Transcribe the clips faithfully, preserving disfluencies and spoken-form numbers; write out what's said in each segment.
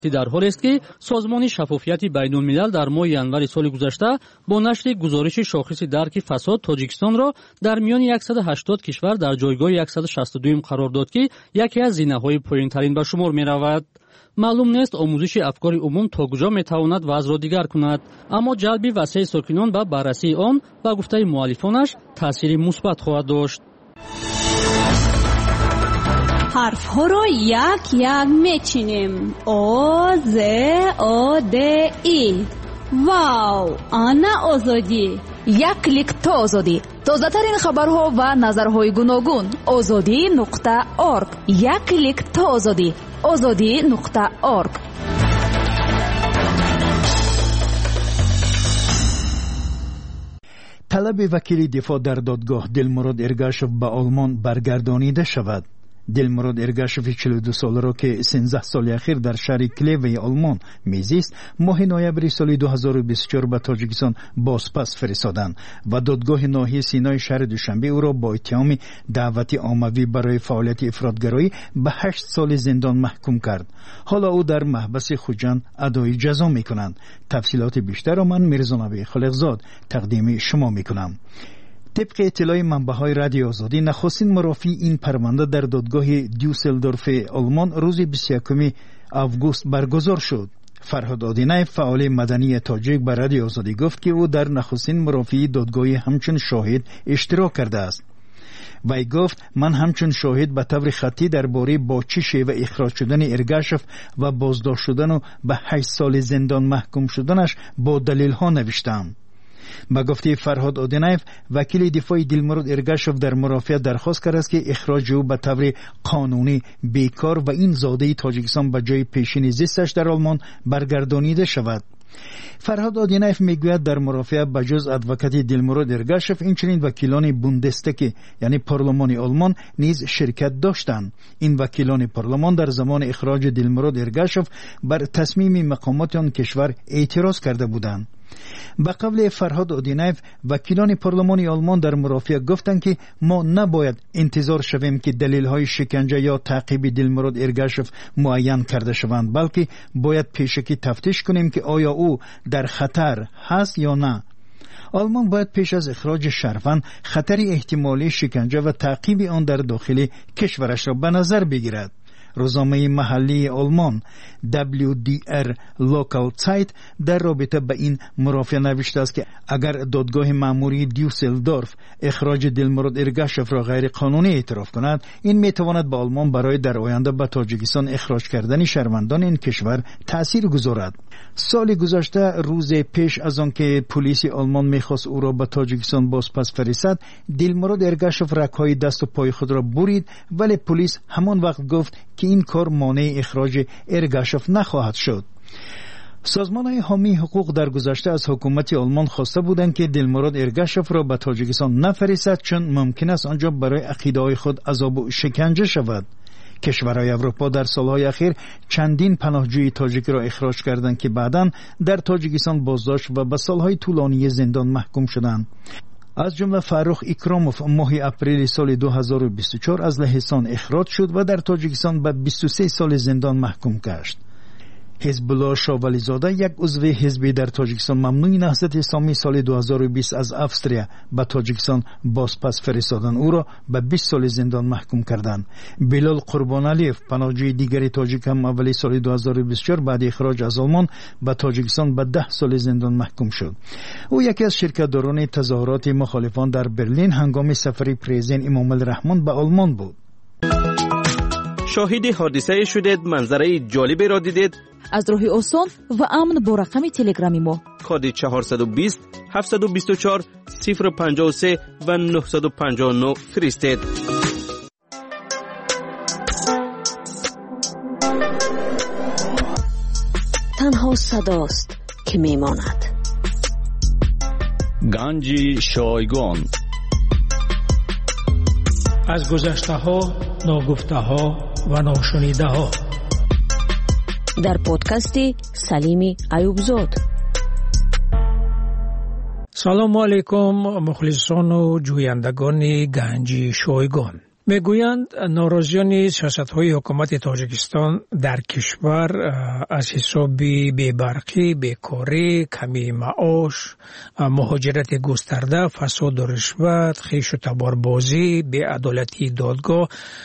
در حالی است که سازمان شفافیت بین‌الملل در ماه январи سال گذشته با نشر گزارش شاخص درک فساد تاجیکستان را در میان صد و هشتاد کشور در جایگاه صد و شصت و دو قرار داد که یکی از زینه‌های پایین‌ترین به شمار می‌رود. معلوم نیست آموزش افکار عموم تا کجا می‌تواند وضع را دیگر کند، اما جلب وسیع ساکنان به بررسی آن و گفته مؤلفانش تأثیر مثبت خواهد داشت. حرف ها را یک یک میچینیم. آ ز آ د ای. واو، آنا آزادی. یک کلیک تا آزادی. تازه ترین خبرها و نظرهای گوناگون. آزادی نقطه ارگ. یک کلیک تا آزادی. آزادی نقطه ارگ. طلب وکیل دفاع در دادگاه دلمراد ارگاشف به آلمان برگردانیده شود. دلمراد ارگاشف چهل و دو ساله را که سیزده سال اخیر در شهر کلیو آلمان میزیست، ماه نوامبر سال دو هزار و بیست و چهار به تاجیکستان بازپس فرستادند و دادگاه ناحیه سینای شهر دوشنبه او را با اتهام دعوت عاموی برای فعالیت افراطگرایی به هشت سال زندان محکوم کرد. حالا او در محبس خوجند ادای جزا میکنند. تفصیلات بیشتر را من میرزا نبی خالقزاد تقدیم شما میکنم. طبق اطلاع منبع‌های رادیو آزادی، نخستین مرافع این پرونده در دادگاه دیوسلدورف آلمان روز بیست و یکم آگوست برگزار شد. فرهاد آدینه، فعال مدنی تاجیک، به رادیو آزادی گفت که او در نخستین مرافع دادگاه همچون شاهد اشتراک کرده است. وی گفت من همچون شاهد به طور خطی درباره با چه شیوه اخراج شدن ارگاشف و بازداشت شدن و به هشت سال زندان محکوم شدنش با دلیل ها نوشتم. با گفته فرهاد آدینایف، وکیل دفاع دلمراد ارگاشف در مرافعه درخواست کرده است که اخراج او به طور قانونی بیکار و این زاده تاجیکستان به جای پیشین زیستش در آلمان برگردانیده شود. فرهاد آدینایف میگوید در مرافعه بجز ادوکات دلمراد ارگاشف اینچنین وکیلان بوندستگ یعنی پارلمان آلمان نیز شرکت داشتند. این وکیلان پارلمان در زمان اخراج دلمراد ارگاشف بر تصمیم مقامات آن کشور اعتراض کرده بودند. به قول فرهاد آدینایف، وکیلان پارلمان آلمان در مرافعه گفتند که ما نباید انتظار شویم که دلیل‌های شکنجه یا تعقیب دلمراد ارگاشف معین کرده شوند، بلکه باید پیشکی تفتیش کنیم که آیا او در خطر هست یا نه. آلمان باید پیش از اخراج شهروند خطر احتمالی شکنجه و تعقیب آن در داخل کشورش را به نظر بگیرد. روزنامه محلی آلمان دبلیو دی ار Local Zeit در رابطه با این مرافعه نوشته است که اگر دادگاه مأموری دیوسلدورف اخراج دلمراد ارگاشف را غیر قانونی اعتراف کند، این میتواند به آلمان برای در آینده به تاجیکستان اخراج کردن شهروندان این کشور تأثیر گذارد. سال گذشته روز پیش از آن که پلیس آلمان میخواست او را به تاجیکستان بازپس فرستد، دلمراد ارگاشف رگ‌های دست و پای خود را برید، ولی پلیس همان وقت گفت که این کار مانع اخراج ارگاشف نخواهد شد. سازمان‌های حامی حقوق در گذشته از حکومت آلمان خواسته بودند که دلمراد ارگاشف را به تاجیکستان نفرستد چون ممکن است آنجا برای عقیده‌های خود عذاب و شکنجه شود. کشورهای اروپا در سالهای اخیر چندین پناهجوی تاجیک را اخراج کردند که بعداً در تاجیکستان بازداشت و به سالهای طولانی زندان محکوم شدند. از جمله فرخ اکراموف ماه اپریل سال دو هزار و بیست و چهار از لهستان اخراج شد و در تاجیکستان به بیست و سه سال زندان محکوم گشت. حزب الله شاولی زاده، یک عضو حزبی در تاجیکستان ممنوع نهضت اسلامی، سال دو هزار و بیست از استریا به تاجیکستان بازپس فرستادن او را به بیست سال زندان محکوم کردند. بلال قربانعلیف، پناهجوی دیگری تاجیک، هم اولی سال دو هزار و بیست و چهار بعد اخراج از آلمان به تاجیکستان به ده سال زندان محکوم شد. او یکی از شرکت‌داران تظاهرات مخالفان در برلین هنگام سفر پرزیدنت امام الرحمن به آلمان بود. شاهد حادثه شدید، منظره جالبی را دیدید؟ از راه آسان و امن با رقم تلگرامی ما کد چهارصد و بیست هفتصد و بیست و چهار صفر پنجاه و سه و نهصد و پنجاه و نه فرستید. تنها صداست که میماند. گنج شایگان. از گذشته ها، ناگفته ها و ناشنیده ها در پادکست سلیم ایوبزاد. سلام علیکم مخلصان و جویندگان گنج شایگان. میگویند ناراضیان سیاست‌های حکومت تاجیکستان در کشور از حساب بی‌برقی، بیکاری، کمی معاش، مهاجرت گسترده، فساد و رشوت، خویش و تباربازی، بی‌عدالتی دادگاه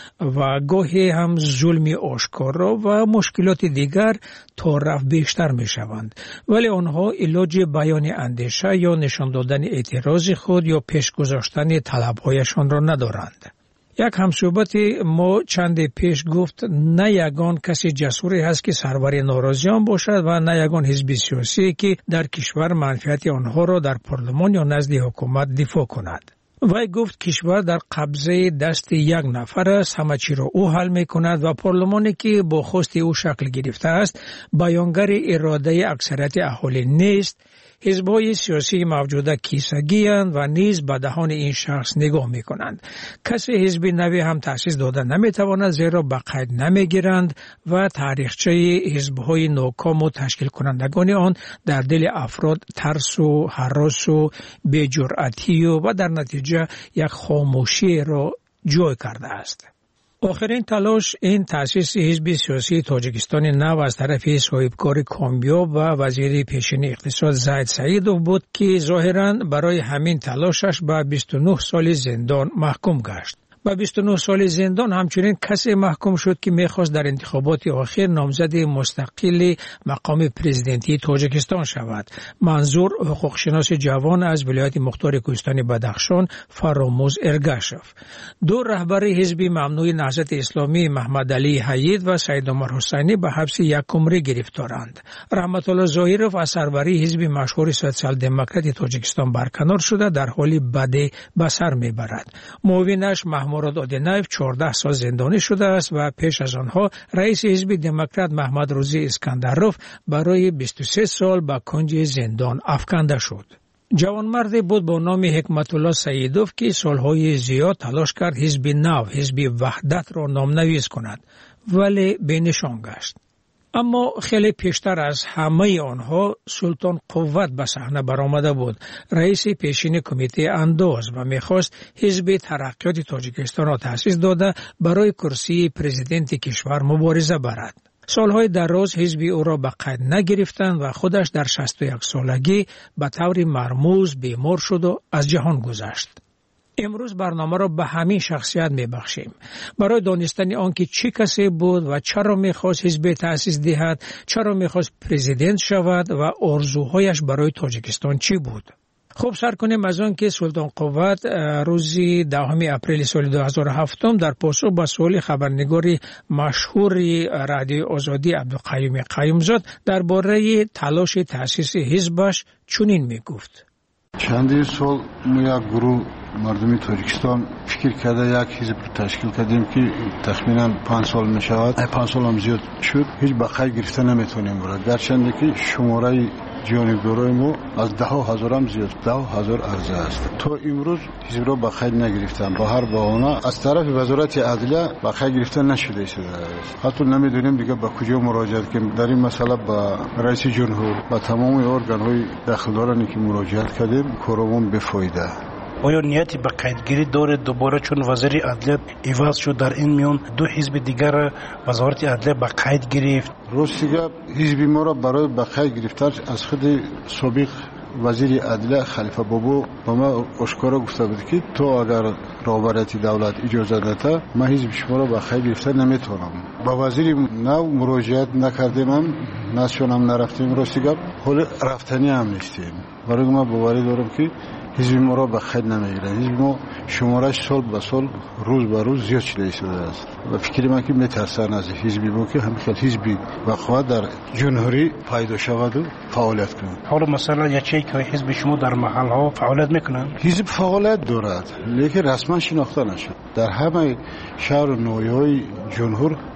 و گاهی هم ظلم آشکارا و مشکلات دیگر تا رفت بیشتر می‌شوند. ولی آنها علاج بیان اندیشه یا نشان دادن اعتراض خود یا پیش گذاشتن طلب‌هایشان را ندارند. یک همصحبت ما چند پیش گفت نه یگان کسی جسوری هست که سرور ناراضیان باشد و نه یگان حزب سیاسی که در کشور منفعت آنها را در پارلمان یا نزد حکومت دفاع کند. وی گفت کشور در قبضه دست یک نفر است، همه چی را او حل می کند و پارلمانی که با خواست او شکل گرفته است بیانگر اراده اکثریت اهالی نیست. حزب‌های سیاسی موجوده کیسگی‌اند و نیز به دهان این شخص نگاه می‌کنند. کسی حزب نوی هم تأسیس داده نمی‌تواند زیرا به قید نمی‌گیرند و تاریخچه حزب‌های ناکام و تشکیل کنندگان آن در دل افراد ترس و هراس و بی‌جرأتی و در نتیجه یک خاموشی را جای کرده است. آخرین تلاش این تأسیس حزب سیاسی تاجیکستان نو از طرف صاحبکار کامیاب و وزیر پیشین اقتصاد زید سعیدوف بود که ظاهراً برای همین تلاشش به بیست و نه سال زندان محکوم گشت. با بیست و نه سال زندان همچنین کسی محکوم شد که میخواست در انتخابات آخر نامزد مستقل مقام پرزیدنتی تاجیکستان شود. منظور حقوقشناس جوان از ولایت مختار کوهستان بدخشان فراموز ارگاشف. دو رهبر حزب ممنوع نهضت اسلامی محمد علی حید و سید عمر حسینی به حبس یک عمری گرفتارند. رحمت الله ظاهرов از سروری حزب مشهور سوسیال دموکرات تاجیکستان برکنار شده در حالی بدی به سر میبرد. معاونش محمود مراد آدینایف چهارده سال زندانی شده است و پیش از آنها رئیس حزب دموکرات محمد روزی اسکندروف برای بیست و سه سال به کنج زندان افکنده شد. جوانمردی بود با نام حکمت الله سعیدوف که سالهای زیاد تلاش کرد حزب نو، حزب وحدت را نامنویس کند ولی بینشان گشت. اما خیلی پیشتر از همه آنها سلطان قوت به صحنه برآمده بود، رئیس پیشین کمیته انداز و میخواست حزب ترقیات تاجیکستان را تأسیس داده برای کرسی پرزیدنت کشور مبارزه برد. سالهای دراز حزب او را به قید نگرفتند و خودش در شصت و یک سالگی به طور مرموز بیمار شد و از جهان گذشت. امروز برنامه را به همین شخصیت میبخشیم برای دانستن آنکه چه کسی بود و چرا میخواست حزب تأسیس دهد، چرا میخواست پرزیدنت شود و آرزوهایش برای تاجیکستان چی بود. خب سر کنیم از آن که سلطان قوت روز دهم اپریل سال دو هزار و هفت در پاسخ به سوال خبرنگاری مشهور رادیو آزادی عبدالقیوم قیومزاد درباره تلاش تأسیس حزبش چنین میگفت: چندین سال ما یک گروه مردمی تاجیکستان فکر کرده یک حزب تشکیل کردیم که تخمینا پنج سال می شود. پنج سال هم زیاد شد، هیچ به قید گرفته نمیتونیم برد، گرچنده که شماره جانبدارای ما از ده هزار هم زیاد، ده هزار عرضه است. تا امروز حزب را به قید نگرفتن، با هر بهانه از طرف وزارت عدلیه به قید گرفته نشده است. حتی نمیدونیم دیگه به کجا مراجعه کنیم. در این مسئله با رئیس جمهور و تمام ارگان‌های داخلدارانی که مراجعه کردیم کارمون بفایده. آیا نیتی به قیدگیری داره دوباره چون وزیر عدلیه عوض شد در این میان دو حزب دیگر وزارت عدلیه به قید گرفت؟ راستیگه حزب ما را برای به قید گرفتن از خود سابق وزیر عدلیه خلیفه بابو با ما آشکارا گفته بود که تو اگر رهبریت دولت اجازه نده من حزب شما را به قید گرفتن نمیتونم. با وزیر نو مراجعت نکردیم، هم نشون هم نرفتیم. راستیگه حال رفتنی هم نیستیم. برای ما باوری دارم که حزب ما را به قید نمیگیره. حزب ما شمارش سال به سال روز به روز زیاد شده شده است و فکر من که میترسن از حزبی ما که همین حزبی وقوع در جمهوری پیدا شود و فعالیت کنند. حالا مثلا یکی که حزب شما در محل ها فعالیت میکنن؟ حزب فعالیت دارد لیکن رسما شناخته نشد. در همه شهر و ناحیه‌های جمهور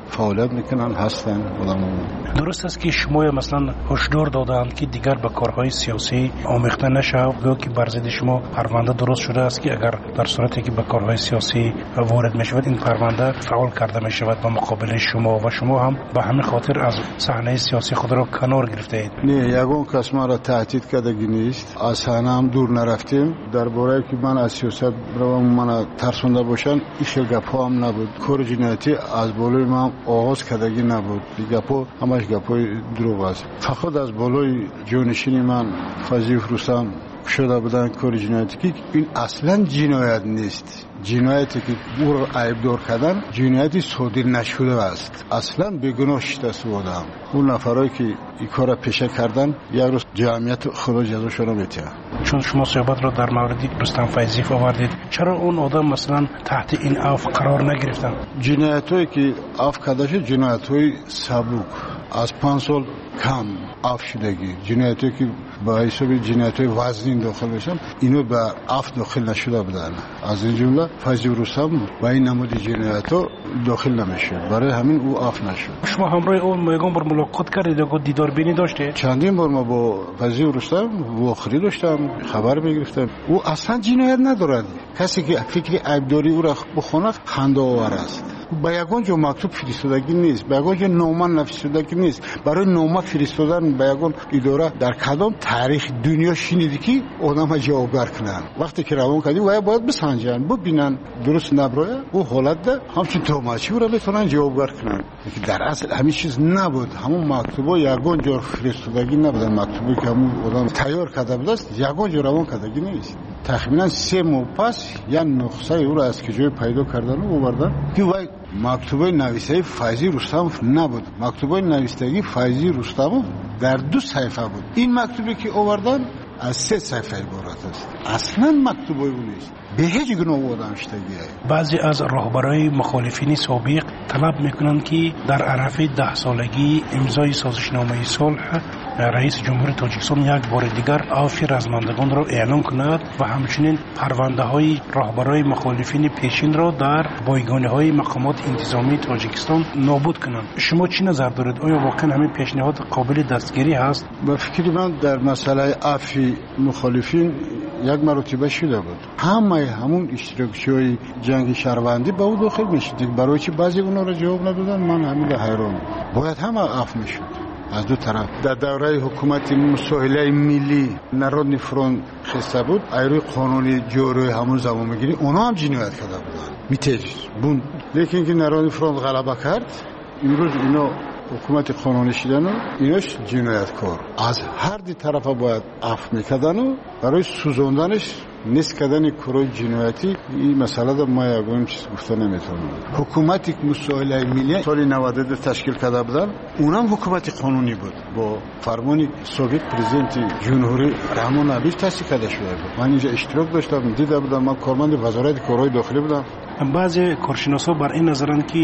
فعالیت میکنن هستن آدم‌ها. درست است که شما مثلا هشدار دادند که دیگر به کارهای سیاسی آمیخته نشود، گویا که بر ضد شما پرونده درست شده است که اگر در صورتی که به کارهای سیاسی وارد میشود این پرونده فعال کرده میشود به مقابل شما و شما هم به همین خاطر از صحنه سیاسی خود را کنار گرفته اید. نه، یگان کس ما را تهدید کردگی نیست. از صحنه هم دور نرفتیم. درباره که من از سیاست رو من ترسونده باشن این گپ‌ها هم نبود. کار جنایتی از بالای من آغاز کردگی نبود. این گپ‌ها همش گپ‌های دروغ است. فقط از بالای جانشین من فضیح رستم شده بودن کار جنایتی که این اصلا جنایت نیست. جنایتی که او را عیبدار کردن جنایتی صادر نشده است. اصلا بیگناه شده بودم. اون نفرایی که این کار را پیشه کردن یک روز جمعیت خدا جزاشون را میده. چون شما صحبت را در مورد رستم فیضی آوردید، چرا اون آدم مثلا تحت این عفو قرار نگرفتن؟ جنایتایی که عفو کرده شد جنایت‌های سبک از پنج سال کم عفو شدگی، جنایتی که با حساب جنایت‌های وزنی داخل بشن اینو به عفو داخل نشده بودن. از این جمله فضیح رستم با این نمود جنایت‌ها داخل نمیشه، برای همین او عفو نشد. شما همراه اون میگم بر ملاقات کردید و دیدار بینی داشتید؟ چندین بار ما با فضیح رستم واخری داشتم، خبر میگرفتم. او اصلا جنایت ندارد. کسی که فکر عیبداری او را بخونه خنده آور است. با یگان جو مکتوب فرستادگی نیست، با یگان جو نامه نفرستادگی نیست. برای نامه فرستادن با یگان اداره در کدام تاریخ دنیا شنیدی که آدم جوابگر کنن؟ وقتی که روان کردی و باید بسنجن، ببینن درست نبره او حالت ده همچین توماچی را بتونن جوابگر کنن. که در اصل همین چیز نبود. همون مکتوبا یگان جو فرستادگی نبودن. مکتوبی که همون آدم تیار کرده بود است یگان جو روان کردگی نیست. تقریبا سه ماه پس یا نقصه او را از کجای پیدا کردن و آوردن که وای مکتوبه نویسه فیضی رستم نبود. مکتوبه نویسندگی فیضی رستم در دو صفحه بود. این مکتوبی که آوردن از سه صفحه عبارت است. اصلا مکتوبه او نیست. به هیچ گونه آدم شدگیه. بعضی از رهبرای مخالفین سابق طلب میکنند که در عرف ده سالگی امضای سازشنامه صلح رئیس جمهور تاجیکستان یک بار دیگر عفو رزمندگان را اعلام کند و همچنین پرونده های رهبرای مخالفین پیشین را در بایگانی های مقامات انتظامی تاجیکستان نابود کنند. شما چی نظر دارید؟ آیا واقعا همین پیشنهاد قابل دستگیری هست؟ به فکر من در مسئله عفو مخالفین یک مرتبه شده بود. همه همون اشتراکچی‌های جنگ شهروندی به او داخل میشد. برای چی بعضی اونا را جواب ندادن؟ من همین حیران. باید همه عفو میشد. از دو طرف در دوره حکومت مساهله ملی نارودنی فرونت خسته بود، ایروی قانونی جوری همون زمان میگیری اونا هم جنایت کرده بودن میتیج بون. لیکن که نارودنی فرونت غلبه کرد امروز اینا حکومت قانونی شدن و ایناش جنایتکار از هر دی طرف باید عفو میکردن و برای سوزوندنش نیست کردن کارهای جنایتی. این مسئله در ما یگان چیز گفته نمیتونم. حکومتی که مساهله ملی سال نود و دو تشکیل کرده بودن اونم حکومت قانونی بود با فرمان سابق پرزیدنت جمهوری رحمان ابیف تأسیس کرده شده بود. من اینجا اشتراک داشتم، دیده بودم. من کارمند وزارت کارهای داخلی بودم. بعضی کارشناسا بر این نظرند که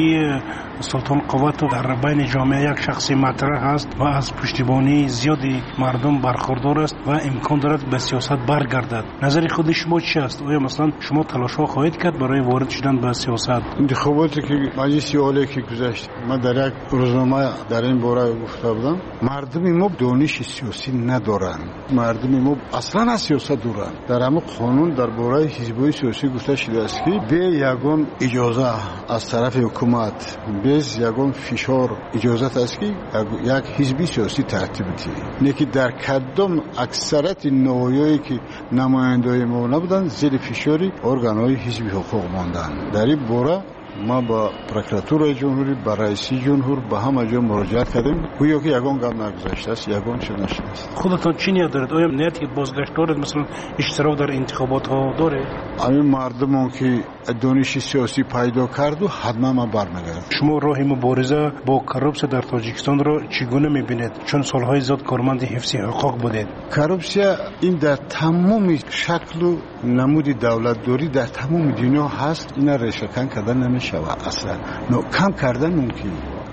سلطان قوت در بین جامعه یک شخصی مطرح است و از پشتیبانی زیادی مردم برخوردار است و امکان دارد به سیاست برگردد. نظر خود شما چی است؟ آیا مثلا شما تلاش‌ها خواهید کرد برای وارد شدن به سیاست؟ انتخاباتی که مجلس عالی که گذشت من در یک روزنامه در این باره گفته بودم مردم ما دانش سیاسی ندارند. مردم ما اصلا از سیاست دورند. در همه قانون درباره حزب‌های سیاسی گفته شده است که به یگان اجازه از طرف حکومت بیز یگان فشار اجازت است که یک حزبی سیاسی ترتیب بده. نه که در کدام اکثریت نوعی که نماینده‌های ما نبودن زیر فشاری ارگان‌های حزبی حقوق ماندن. در این باره ما با پروکراتور جمهوری با رئیس جمهور با همه جا مراجعت کردیم. گویا که یگان گام نگذاشته است، یگان شده نشده است. خودتان چی نیت دارید؟ آیا نیت که بازگشت دارید مثلا اشتراک در انتخابات ها داره؟ همین مردمون که دانش سیاسی پیدا کرد و حتما ما برمیگردیم. شما راه مبارزه با کروپسیا در تاجیکستان را چگونه میبینید؟ چون سالهای زیاد کارمند حفظ حقوق بودید. کروپسیا این در تمام شکل و نمود دولتداری در تمام دنیا هست. اینا ریشه‌کن کردن نمیشه. اصلا نو کم کردن ممکن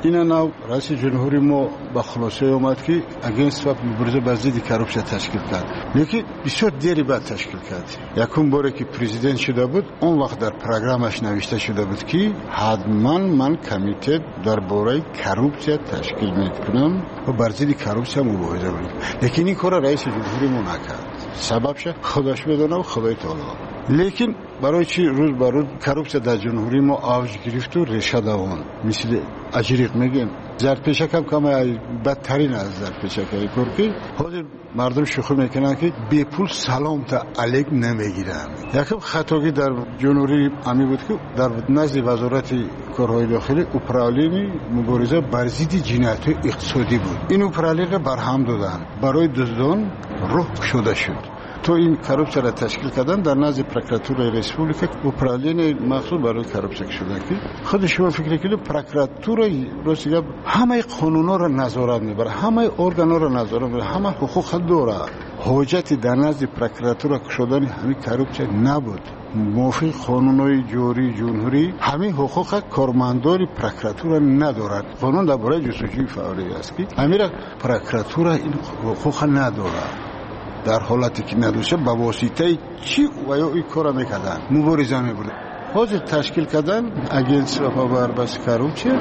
اینا نو رئیس جمهوری ما با خلاصه اومد که اگینست و مبارزه با ضد کروپسیا تشکیل کرد، لیکن بسیار دیری بعد تشکیل کرد. یکم باره که پرزیدنت شده بود اون وقت در پروگرامش نوشته شده بود که حتما من کمیته درباره کروپسیا تشکیل میکنم و بر ضد کروپسیا مبارزه میکنم، لیکن این کار رئیس جمهوری ما نکرد. سببش خودش بدونه و خدای تعالی. لیکن برای چی روز بر روز کروپسیا در جمهوری ما آوج گرفت و ریشه دوان مثل اجریق میگیم زرپیشک هم کم بدترین از زرپیشک کورکی حاضر مردم شوخی میکنن که بی پول سلام تا علیک نمیگیرن. یکم خطاگی در جمهوری امی بود که در نزد وزارت کارهای داخلی اپرالین مبارزه بر ضد جنایت‌های اقتصادی بود. این اپرالین را برهم دادن برای دزدان روح شده شد. تو این کروپسیا را تشکیل کردن در نزد پروکراتور ریسپوبلیک اپرالین مخصوص برای کروپسیا شده که خود شما فکر کنید پروکراتور روسیه همه قانونا را نظارت میبره، همه ارگانا را نظارت میبره، همه حقوق داره. حجت در نزد پروکراتور شدن همین کروپسیا نبود. موافق قانونهای جاری جمهوری همین حقوق کارمندان پروکراتور ندارد. قانون درباره جستجوی فوری است که همین پروکراتور این حقوق نداره. در حالتی که ندوشه با واسطه چی و یا این کار میکردن مبارزه میبوده. حاضر تشکیل کردن اگینس و پابربست کروپسیا.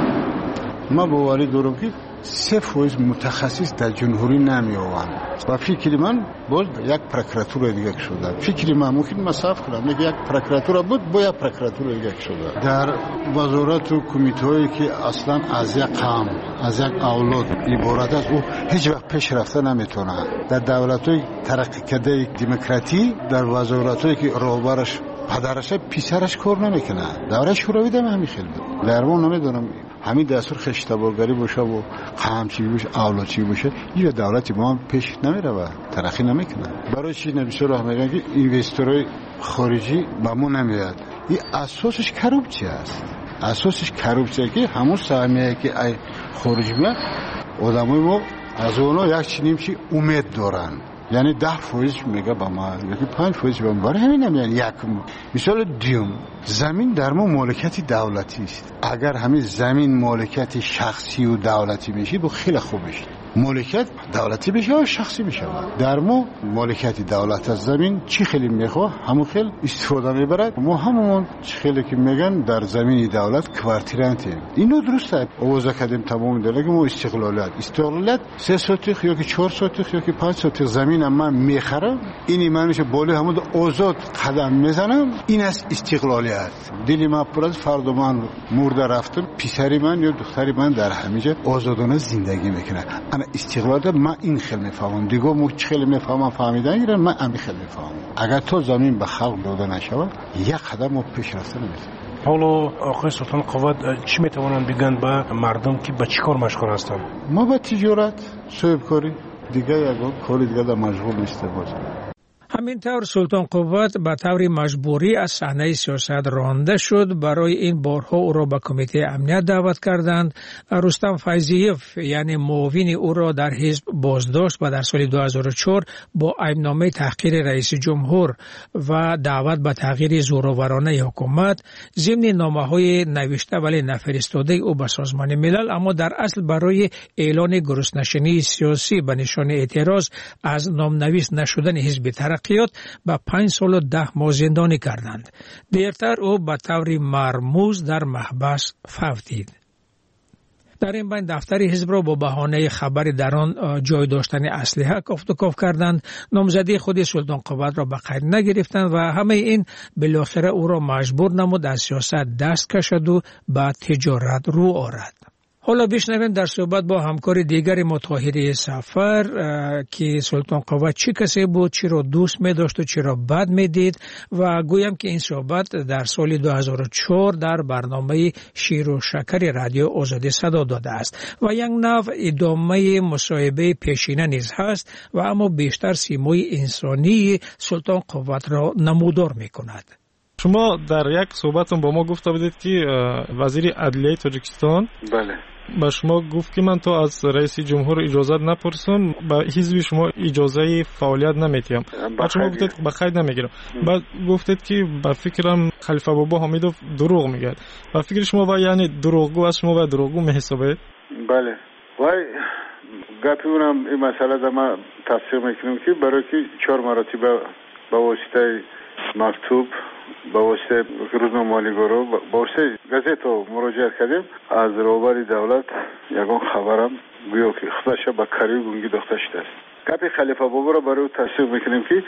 ما باوری دارم که سه فویز متخصص در جمهوری نمی آوند و فکر من باز یک پروکراتور دیگه شده. فکر من ممکن مصرف کنم میگه یک پروکراتور بود با یک پروکراتور دیگه شده. در وزارت و کمیته هایی که اصلا از یک قوم از یک اولاد عبارت است او هیچ وقت پیش رفته نمیتونه. در دولت های ترقی کرده دموکراتی در وزارت هایی که راهبرش پدرش پیسرش کار نمیکنه. دوره شوروی دم همین خیلی بود. درمون نمیدونم همین دستور خشتبارگری باشه و قمچی باشه اولادچی باشه این دولت ما هم پیش نمیره و ترقی نمیکنه. برای چی نبی سراغ میگن که اینوستورهای خارجی به ما نمیاد. این اساسش کروپسیا است. اساسش کروپسیا که همون سهمیه که ای خارجی میاد آدمای ما از اونها یک چنیم چی امید دارن. یعنی ده فویز میگه با ما یکی پنج فویز با ما برای همین نمیان. یک مثال دیوم زمین در ما مالکیت دولتی است. اگر همین زمین مالکیت شخصی و دولتی میشه با خیلی خوب میشه. مالکیت دولتی بشه و شخصی بشه. در ما مالکیت دولت از زمین چی خیلی میخواه همون خیلی استفاده میبرد. ما همون چی خیلی که میگن در زمین دولت کوارتیرانتیم. اینو درسته آوازه کردیم تمام داره که ما استقلالیت استقلالیت سه سوتیخ یا که چهار سوتیخ یا که پنج سوتیخ زمین من میخرم اینی من میشه بالا همون آزاد قدم میزنم. این است استقلالیت. دلی من پر از فرد من مرده رفتم پسری من یا دختری من در همیشه آزادانه زندگی میکنه. استقلال من این خیلی میفهمم دیگه مو خیلی میفهمم فهمیدن ایران من همین خیلی میفهمم. اگر تو زمین به خلق داده نشود یک قدم ما پیش رفته نمیتونیم. حالا آقای سلطان قوت چی میتوانند بگن به مردم که به چی کار مشغول هستند؟ ما به تجارت صاحبکاری دیگه یک کاری دیگه در مشغول نیست. باز همینطور سلطان قوت به طور مجبوری از صحنه سیاست رانده شد. برای این بارها او را به کمیته امنیت دعوت کردند. رستم فیضیف یعنی معاون او را در حزب بازداشت و در سال دو هزار و چهار با ایمنامه تحقیر رئیس جمهور و دعوت به تغییر زورآورانه حکومت ضمن نامه‌های نوشته ولی نفرستاده او به سازمان ملل، اما در اصل برای اعلان گرسنه‌شینی سیاسی به نشان اعتراض از نامنویس نشدن حزب ترقیات با پنج سال و ده ماه زندانی کردند. دیرتر او به طور مرموز در محبس فوتید. در این بین دفتر حزب را با بهانه خبر در آن جای داشتن اسلحه کافت و کاف کردند. نامزدی خود سلطان قوت را به قید نگرفتند و همه این بالاخره او را مجبور نمود از سیاست دست کشد و به تجارت رو آورد. حالا بشنویم در صحبت با همکار دیگر ما طاهری سفر که سلطان قوت چی کسی بود، چی را دوست می داشت و چی را بد می دید و گویم که این صحبت در سال دو هزار و چهار در برنامه شیر و شکر رادیو آزادی صدا داده است و یک نوع ادامه مصاحبه پیشینه نیز هست و اما بیشتر سیمای انسانی سلطان قوت را نمودار می کند. شما در یک صحبتون با ما گفته بودید که وزیر عدلیه تاجیکستان بله با شما گفت که من تو از رئیس جمهور اجازه نپرسم، با حزب شما اجازه فعالیت نمیتیم. بعد شما گفتید به خیر نمیگیرم. بعد گفتید که با فکرم خلیفه بابا حمیدوف دروغ میگه. با فکر شما و یعنی دروغگو از شما و دروغگو میحسابید؟ بله وای گپی اونم این مسئله در ما تصدیق میکنیم که برای که چهار مراتبه با واسطه مکتوب با واسطه روزنامه مالیگارو با واسطه گازت مراجعه کردیم از روبر دولت یگان خبرم گویا که خودش با کاری گونگی داخته شده است. گپی خلیفه بابا را برای تصدیق میکنیم که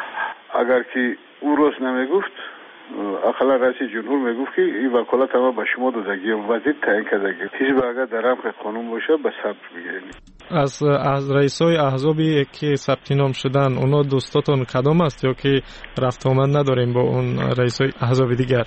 اگر که او روز نمیگفت اقلا رئیس جمهور میگفت که این وکالت ما به شما دادگی وزیر تعیین کردگی هیچ به اگر در رمق قانون باشه به ثبت بگیرید. از از رئیسای احزابی که ثبت نام شدن اونا دوستاتون کدام است یا که رفت آمد نداریم با اون رئیسای احزاب دیگر؟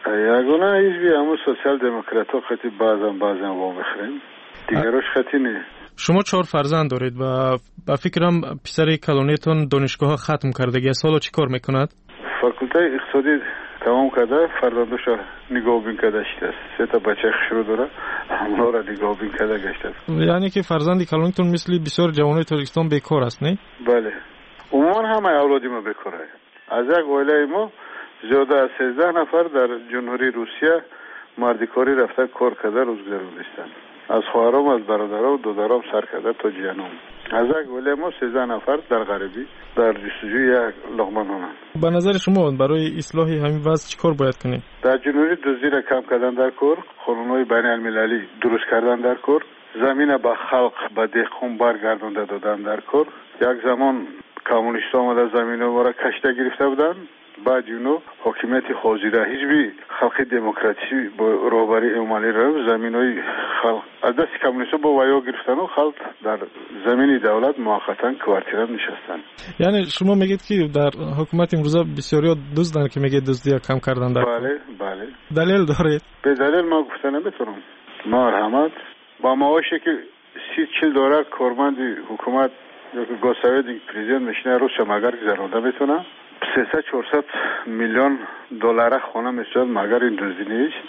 یگانه حزبی همون سوسیال دموکرات ها خطی بعضن بعضن وا میخریم دیگراش خطی نه. شما چهار فرزند دارید و با فکرم پسر کلونیتون دانشگاه ختم کردگی سالا چی کار میکند؟ فاکولته اقتصادی تمام کرده فرزندش نگاه بین کرده شده است. سه تا بچه خشرو داره همونا را نگاه بین کرده گشته است. یعنی که فرزندی کلونیتون مثل بسیار جوانای تاجیکستان بیکار است نه؟ بله عموما همه اولادی ما بیکاره. از یک عائله ما زیاده از سیزده نفر در جمهوری روسیه مردکاری رفته کار کرده روزگار نیستند. از خواهرام از برادرام و دادرام سر کرده تا جنوم. از یک عائله ما سیزده نفر در غربی در جستجوی یک لقمه نان. به نظر شما برای اصلاح همین وضع چیکار باید کنیم؟ در جمهوری دزدی را کم کردن در کار، قانون‌های بین المللی درست کردن در کار، زمین به خلق به دهقان برگردانده دادن در کار. یک زمان کمونیست‌ها آمده زمین ما را کشته گرفته بودند. بعد اونو حاکمیت حاضره حزب خلق دموکراسی با رهبری عمالی را زمینای خلق از دست کمونیست‌ها با ویا گرفتن و خلق در زمین دولت موقتا کوارتیره نشستن. یعنی شما میگید که در حکومت امروزه بسیاری دزدن که میگید دزدی کم کردن در بله بله دلیل دارید؟ به دلیل ما گفتن نمیتونم. مرحمت با معاشی که سی چل دلار کارمند حکومت یا که گوساوی پرزیدنت میشنه رو شماگر گذرونده میتونه سیصد چهارصد میلیون دلار خونه میشد مگر این دزدی نیست.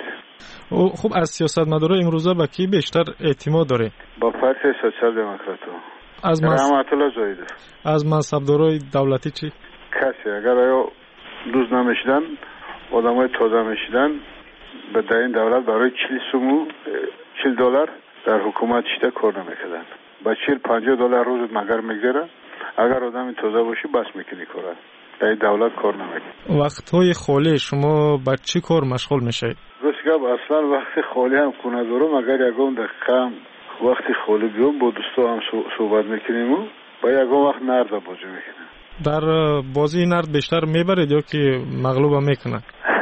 خب از سیاستمدارا امروزه با کی بیشتر اعتماد داره؟ با پارتی سوسیال دموکرات. از منصب رحمت الله زاید. از منصبدارای دولتی چی؟ کسی اگر آیا دوز نمیشدن آدمای تازه میشدن به در این دولت برای چهل سومو چهل دلار در حکومت شده کار نمیکردن. با چهل پنجاه دلار روز مگر میگذره اگر آدم تازه باشی بس میکنی کار. در دولت کار نمیکنه. وقت‌های خالی شما با چی کار مشغول میشید؟ گفتم اصلا وقت خالی هم خونه دارم اگر یکم دقیقه وقتی خالی بیام با دوستا هم صحبت میکنیم و با یکم وقت نرد بازی میکنیم. در بازی نرد بیشتر میبرید یا که مغلوب هم میکنه؟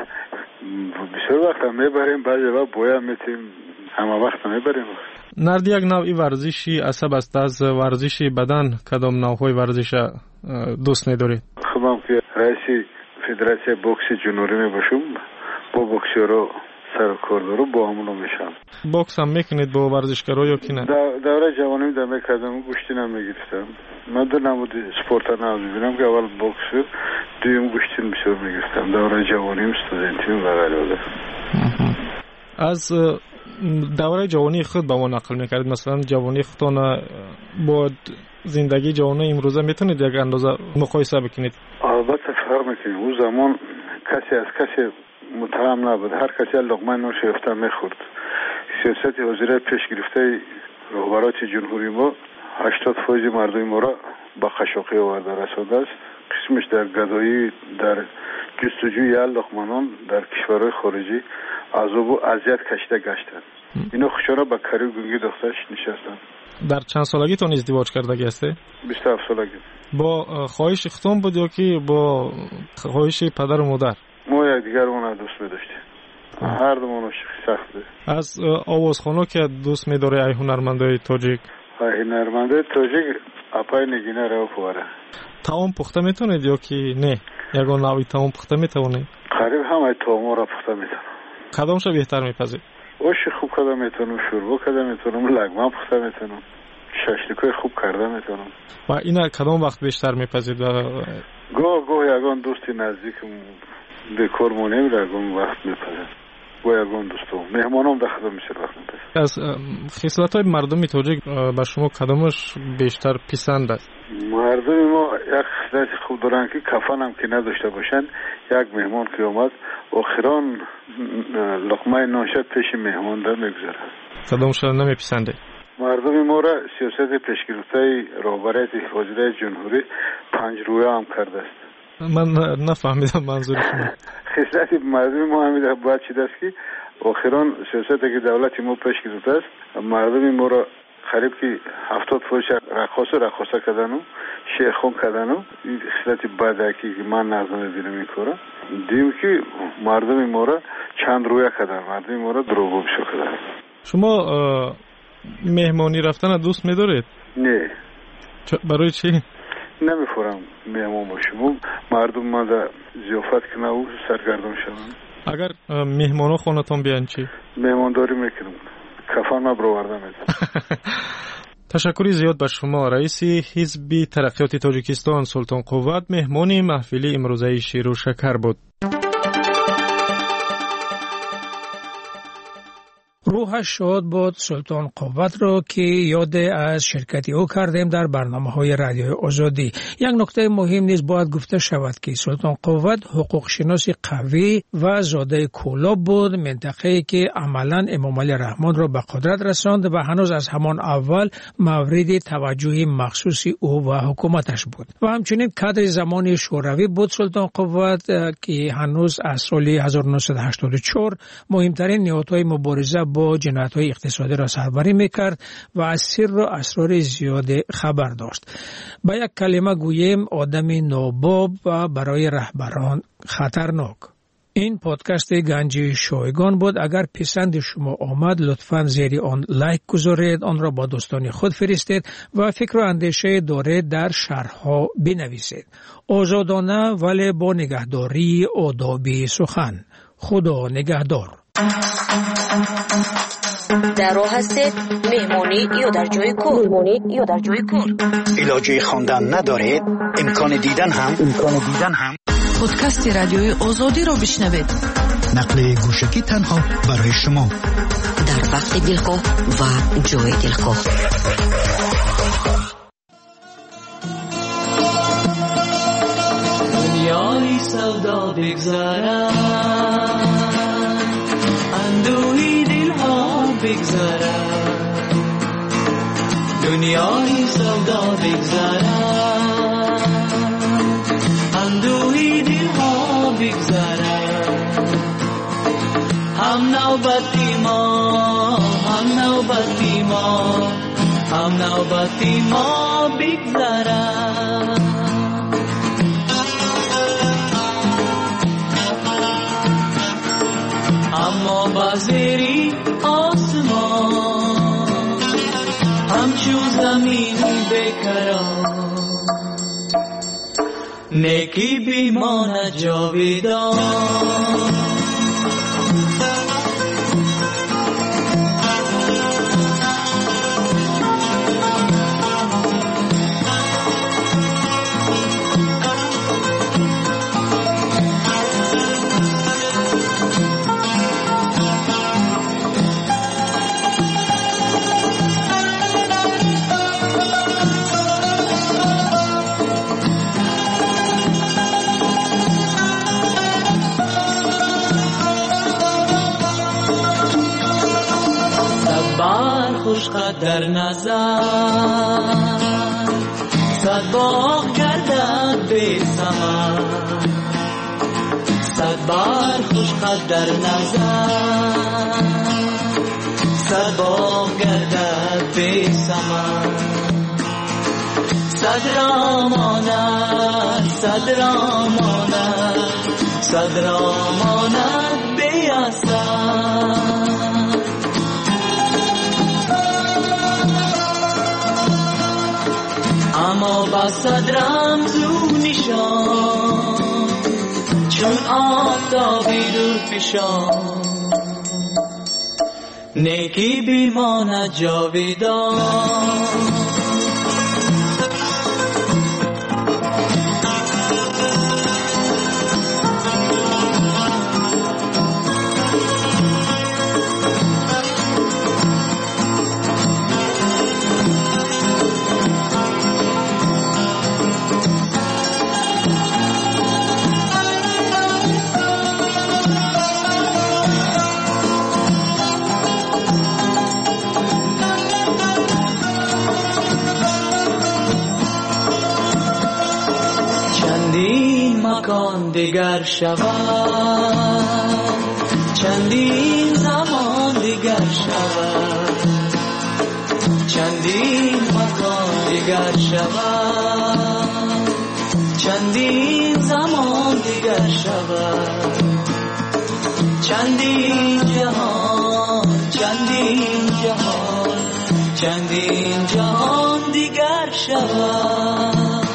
بسیار وقت هم میبریم بعضی وقت بویا میتیم همه وقت هم میبریم. نرد یک نوعی ورزشی عصب است. از ورزشی بدن کدام نوعهای ورزش دوست ندارید؟ خودم که رئیس فدراسیون بوکس جنوبی می باشم با بوکسورا سر کار دارم با همونو میشم. بوکس هم میکنید با ورزشکارا یا کی نه؟ دوره جوانی می دم کردم گوشتی نمیگرفتم. من دو نمود سپورت نه میبینم که اول بوکس دویم گوشتی بسیار میگرفتم. دوره جوانی استودنتیم و غیره. از دوره جوانی خود با ما نقل میکردید مثلا جوانی خودتان با زندگی جوانی امروزه میتونید یک اندازه مقایسه بکنید؟ البته فرق میکنه. اون زمان کسی از کسی متهم نبود. هر کسی لقمه نوش یافته میخورد. سیاست وزیر پیش گرفته رهبران جمهوری ما هشتاد فیصد مردم ما را با خشاقی آورده رسانده است. قسمش در گدایی در جستجوی لقمه‌نان در کشورهای خارجی عذاب و اذیت کشیده گشتند. اینا خوشانه با کاری گونگی دخترش نشستند. در چند سالگیتون ازدواج کرده هستی؟ بیست و هفت سالگی. با خواهش اختون بود یا که با خواهش پدر و مادر؟ ما یک دیگر اون دوست می‌داشتیم. هر دومون عاشق سخته. از آوازخوان‌ها که دوست می‌داره ای هنرمندای تاجیک؟ ای هنرمندای تاجیک اپای نگینه رو فواره. تاون پخته میتونید یا که نه؟ یگان نوعی تاون پخته میتونید؟ قریب همه تاون را پخته میتونم. کدامش بهتر میپذید؟ اوش خوب کرده میتونم، شوربا کرده میتونم، لگمه پخته میتونم، ششلیکای خوب کرده میتونم. و اینا کدام وقت بیشتر میپذید؟ گاه گاه یگان دوستی نزدیکم به کار مونیم یگان وقت میپذید. گاه یگان دوستم مهمانم در خدمت میشه وقت میپذید. از خصلت‌های مردمی تاجیک به شما کدامش بیشتر پسند است؟ مردم ما یک خصلت خوب دارن که کفن هم که نداشته باشن. یک مهمان که اومد آخران لقمه نانش پیش مهمان در میگذاره. کدامش نمیپسنده؟ مردم ما را سیاست پیشگرفته رهبریت وزیر جمهوری پنج رویه هم کرده است. من نفهمیدم منظور شما. خصلت مردم ما همین باید چیز است که آخران سیاستی که دولت ما پیش گرفته است مردم ما را قریب که هفتاد فوش رقاص رقاصه کردن و شیخون کردن و این خصلت بده که من نظر دیده میکنم. دیم که مردم ما را چند رویه کردن، مردم ما را دروغگو کردن. شما مهمانی رفتن دوست می‌دارید؟ نه. برای چی؟ نمی‌فورم مهمان باشم. مردم ما در ضیافت کنه و سرگردان شدن. اگر مهمانا خونتون بیان چی؟ مهمانداری میکنم. کفن ما برآورده می‌کنم. تشکر زیاد به شما. رئیس حزب ترقیات تاجیکستان سلطان قوت مهمان محفل امروزه شیر و شکر بود. روحش شاد بود سلطان قوت رو که یاد از شرکتی او کردیم در برنامه های رادیوی آزادی. یک نکته مهم نیز باید گفته شود که سلطان قوت حقوق شناسی قوی و زاده کولاب بود، منطقه‌ای که عملاً امام علی رحمان را به قدرت رساند و هنوز از همان اول مورد توجه مخصوصی او و حکومتش بود. و همچنین کادر زمانی شوروی بود سلطان قوت که هنوز از سال هزار و نهصد و هشتاد و چهار مهمترین نهادهای مبارزه با جنایت‌های اقتصادی را سربری می‌کرد و از سر و اسرار زیاد خبر داشت. با یک کلمه گوییم آدم ناباب و برای رهبران خطرناک. این پادکست گنج شایگان بود. اگر پسند شما آمد لطفاً زیر آن لایک گذارید، آن را با دوستان خود فرستید و فکر و اندیشه دارید در شرح‌ها بنویسید. آزادانه ولی با نگهداری آداب سخن. خدا نگهدار. در راه هستید مهمانی یا در جای کار مهمانی یا در جای کار علاجه خواندن ندارید امکان دیدن هم امکان دیدن هم پادکست رادیوی آزادی را بشنوید. نقل گوشکی تنها برای شما در وقت دلخواه و جای دلخواه. دنیای سودا بگذارم اندوهی دلها بگذارم دنیای سودا بگذارم اندوهی دلها بگذارم هم نوبتی ما هم نوبتی ما هم نوبتی ما بگذارم اما بازری آسمان همچو زمین بکران نیکی بیماند جاویدان خوشقد در نظر صد باغ گردد بی ثمر صد بار خوشقد در نظر صد باغ گردد بی ثمر صد را ماند صد را ماند صد را ماند بی اثر اما با صدرم زو نشان چون آفتابی دور پیشان نیکی بیماند جاویدان مکان دیگر شود چندین زمان دیگر شود چندین مکان دیگر شود چندین زمان دیگر شود چندین جهان چندین جهان چندین جهان دیگر شود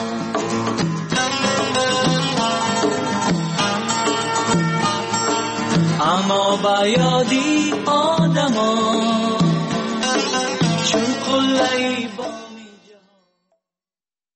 اما با یادی آدمان چون قله‌ای